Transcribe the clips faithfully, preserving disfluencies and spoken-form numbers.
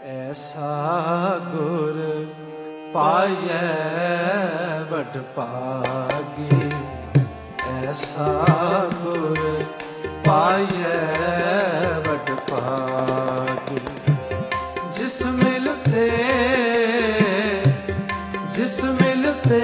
ਐਸਾ ਗੁਰ ਪਾਈਐ ਵਡ ਭਾਗੀ, ਐਸਾ ਗੁਰ ਪਾਈਐ ਵਡ ਭਾਗੀ। ਜਿਸ ਮਿਲਤੇ ਜਿਸ ਮਿਲਤੇ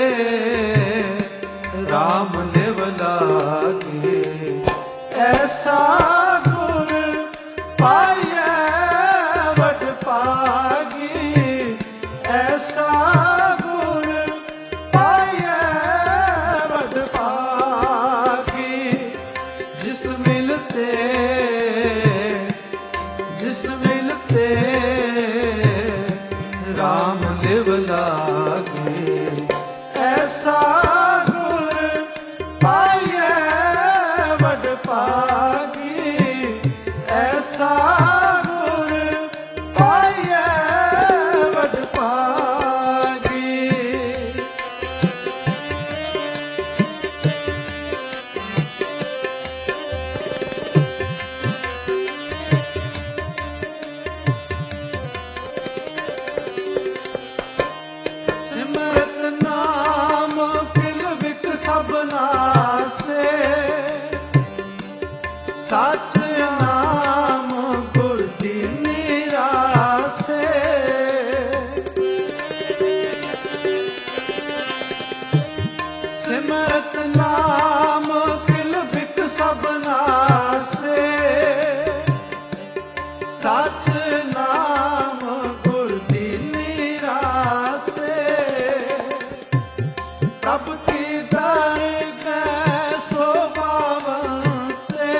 ਰਾਮ ਲਿਵ ਲਾਗੇ, ਐਸਾ ਗੁਰ ਪਾਈਐ ਵਡ ਭਾਗੀ, ਐਸਾ ਗੁਰ ਪਾਈਐ ਵਡ ਭਾਗੀ। ਜਿਸ ਮਿਲਤੇ ਜਿਸ ਮਿਲਤੇ ਰਾਮ ਲਿਵ ਲਾਗੇ, ਐਸਾ ਗੁਰ ਪਾਈਐ ਵਡ ਭਾਗੀ, ਐਸਾ ਗੁਰ ਪਾਈਐ ਵਡ ਭਾਗੀ। ਸਿਮਰਤ ਨਾਮ ਕਿਲ ਬਿਕ ਸਭ ਨਾਸੇ, ਸਚ ਨਾਮ ਗੁਰ ਦੀਨੀ ਰਾਸੇ। ਸਿਮਰਤ ਨਾਮ ਕਿਲ ਬਿਕ ਸਭ ਨਾਸੇ, ਸਚ ਨਾਮ ਗੁਰ ਦੀਨੀ ਰਾਸੇ। ਪ੍ਰਭ ਕੀ ਦਰਗਹਿ ਸੋਭਾਵੰਤੇ,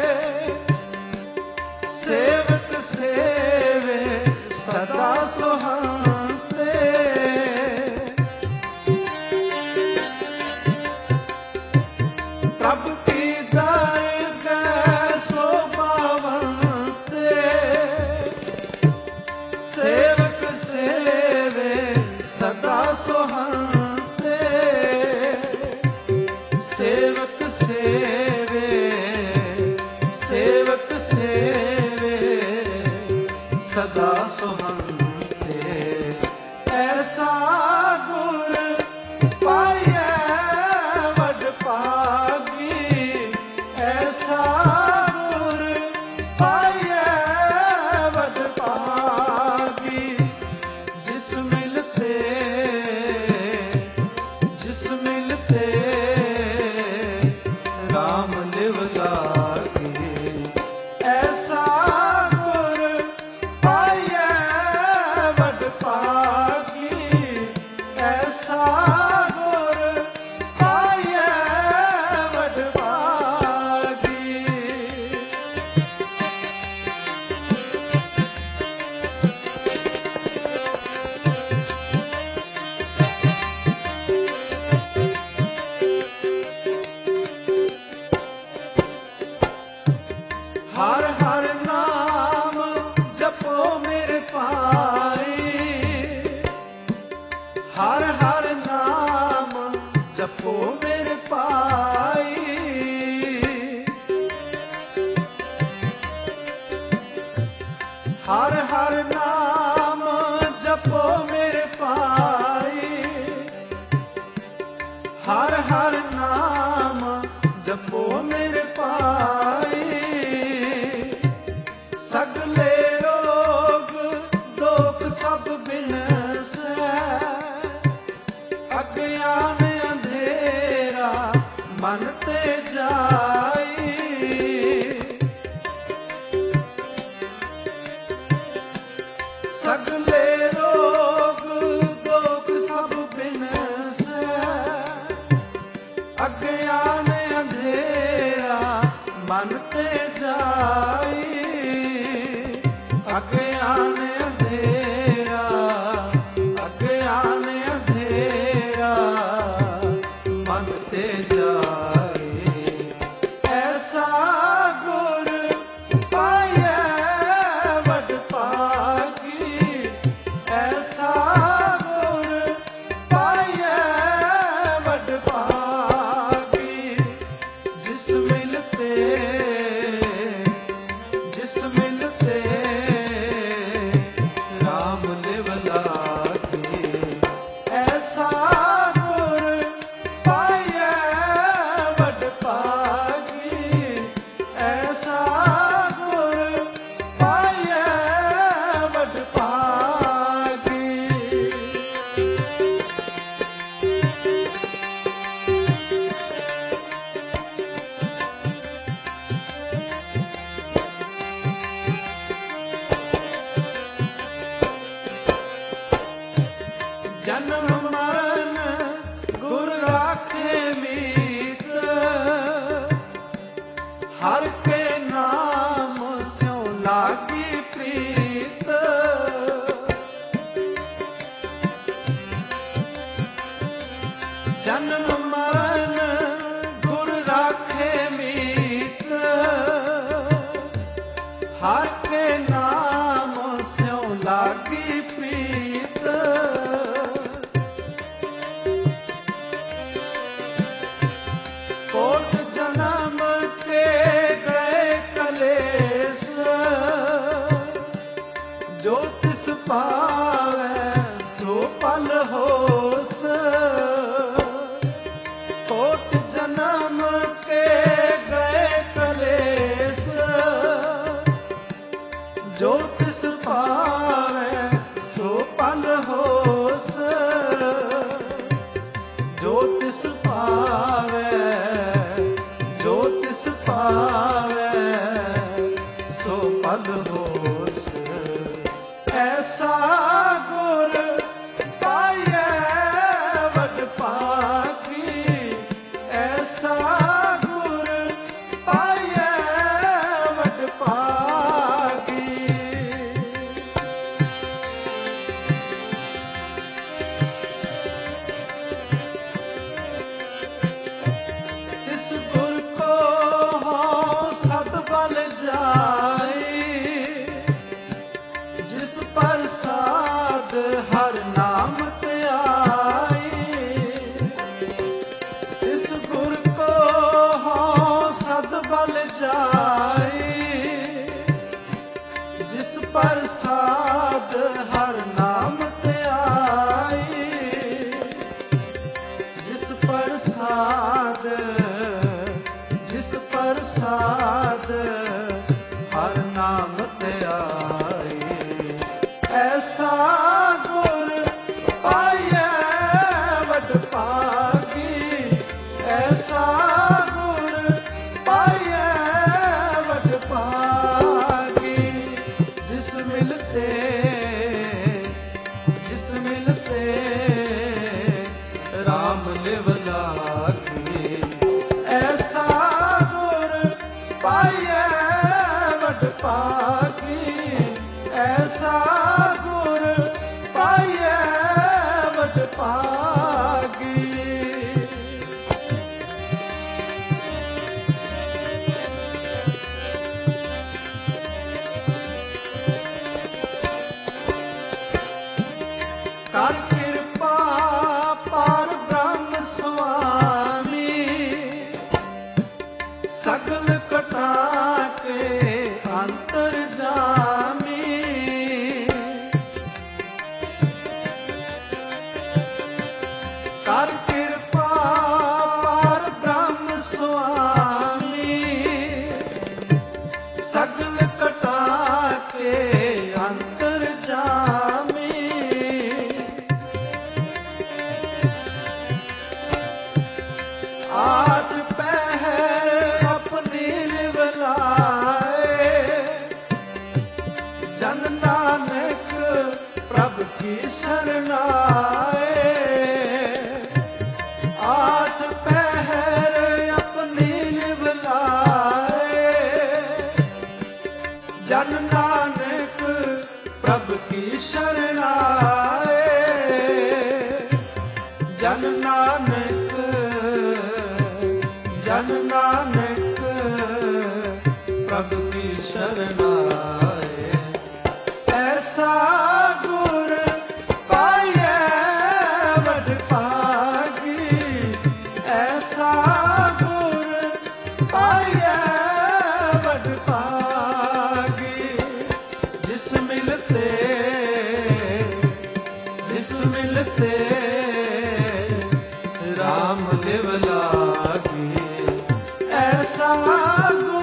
ਸੇਵਕ ਸੇਵੇ ਸਦਾ ਸੁਹਾੰਤੇ। ਪ੍ਰਭ ਕੀ ਦਰਗਹਿ ਸੋਭਾਵੰਤੇ, ਸੇਵਕ ਸੇਵੇ ਸਦਾ ਸੁਹਾੰਤੇ। ਸੇਵਕ ਸੇਵੇ ਸੇਵਕ ਸੇਵੇ ਸਦਾ ਸੁਹਾੰਤੇ। ਐਸਾ ਗੁਰ ਪਾਈਐ ਵਡ ਭਾਗੀ, ਐਸਾ ਗੁਰ ਪਾਈਐ ਵਡ ਭਾਗੀ। ਜਿਸ ਮਿਲਤੇ ਜਿਸ ਮਿਲਤੇ ਰਾਮ ਲਿਵ ਲਾਗੇ, ਐਸਾ ਗੁਰ ਪਾਈਐ ਵਡ ਭਾਗੀ, ਐਸਾ ਗੁਰ ਪਾਈਐ ਵਡ ਭਾਗੀ। ਹਰ ਹਰ ਨਾਮ ਜਪੋ ਮੇਰੇ ਭਾਈ, ਹਰ ਹਰ ਨਾਮ ਜਪੋ ਮੇਰੇ ਭਾਈ। ਹਰ ਹਰ ਨਾਮ ਜਪੋ ਮੇਰੇ ਭਾਈ, ਹਰ ਹਰ ਨਾਮ ਜਪੋ ਮੇਰੇ ਭਾਈ। ਸਗਲੇ ਰੋਗ ਦੋਖ ਸਭ ਬਿਨਸੈ, ਅਗਿਆਨ ਅੰਧੇਰਾ ਮਨ ਤੇ ਜਾਈ। ਸਗਲੇ ਰੋਗ ਦੋਖ ਸਭ ਬਿਨਸੈ, ਅਗਿਆਨ ਅੰਧੇਰਾ ਮਨ ਤੇ ਜਾਈ। ਅਗਿਆਨ ਅੰਧੇਰਾ ਅਗਿਆਨ ਅੰਧੇਰਾ ਮਨ ਤੇ ਜਾਏ। ਐਸਾ ਗੁਰ ਪਾਈਐ ਵਡ ਭਾਗੀ, ਐਸਾ ਗੁਰ ਪਾਈਐ ਵਡ ਭਾਗੀ। ਜਿਸ ਮਿਲਤੇ ਜਿਸ ਮਿਲਤੇ ਜੋ ਤਿਸ ਪਾਵੈ ਸੋ ਪਲ ਹੋਸ। ਕੋਟ ਜਨਮ ਕੇ ਗਏ ਕਲੇਸ, ਜੋ ਤਿਸ ਪਾਵੈ ਸੋ ਪਲ ਹੋਸ। ਜੋ ਤਿਸ ਪਾਵੈ, ਜੋ ਤਿਸ ਪਾਵੈ ਸੋ ਪਲ ਹੋਸ। ਐਸਾ ਗੁਰ ਪਾਈਐ ਵਡ ਭਾਗੀ, ਐਸਾ ਗੁਰ ਪਾਈਐ ਵਡ ਭਾਗੀ। ਤਿਸ ਗੁਰ ਕੋ ਹਉ ਸਦ ਬਲ ਜਾਈ, ਜਿਸ ਪ੍ਰਸਾਦ ਹਰ ਨਾਮ ਧਿਆਈ। ਇਸ ਗੁਰ ਕੋ ਹਉ ਸਦ ਬਲ ਜਾਈ, ਜਿਸ ਪ੍ਰਸਾਦ ਹਰ ਨਾਮ ਧਿਆਈ। ਜਿਸ ਪ੍ਰਸਾਦ, ਜਿਸ ਪ੍ਰਸਾਦ ਹਰ ਨਾਮ ਧਿਆਈ। ਐਸਾ ਗੁਰ ਪਾਈਐ ਵਡ ਭਾਗੀ, ਐਸਾ ਗੁਰ ਪਾਈਐ ਵਡ ਭਾਗੀ। ਜਿਸ ਮਿਲਤੇ, ਜਿਸ ਮਿਲਤੇ ਰਾਮ ਲਿਵ ਲਾਗੀ। ਐਸਾ ਗੁਰ ਪਾਈਐ ਵਡ ਭਾਗੀ, ਐਸਾ ਗੁਰ ਪਾਈਐ ਵਡ ਭਾਗੀ। ਕਰ ਕਿਰਪਾ ਪਾਰ ਬ੍ਰਹਮ ਸੁਆਮੀ, ਸਗਲ ਕਟਾ ਕੇ ਅੰਤਰ ਜਾਮੀ। ਕਰ ਕਿਰਪਾ ਪਾਰ ਬ੍ਰਹਮ ਸੁਆਮੀ, ਸਗਲ ਕਟਾ ਕੇ ਅੰਤਰ ਜਾਮੀ। ਆਠ ਪਹਿਰ ਆਪਣੀ ਲਿਵ ਲਾਏ, ਜਨ ਨਾਨਕ ਪ੍ਰਭ ਕੀ ਸ਼ਰਨਾਏ। ਆਠ ਪਹਿਰ ਆਪਣੀ ਲਿਵ ਲਾਏ, ਜਨ ਨਾਨਕ ਪ੍ਰਭ ਕੀ ਸ਼ਰਨਾਏ। ਜਨ ਨਾਨਕ, ਜਨ ਨਾਨਕ ਪ੍ਰਭ ਕੀ ਸ਼ਰਨਾਏ। ਐਸਾ ਗੁਰ ਪਾਈਐ ਵਡ ਭਾਗੀ, ਐਸਾ ਗੁਰ ਪਾਈਐ ਵਡ ਭਾਗੀ। ਜਿਸ ਮਿਲਤੇ, ਜਿਸ ਮਿਲਤੇ ਰਾਮ ਲਿਵ ਲਾਗੀ। ਐਸਾ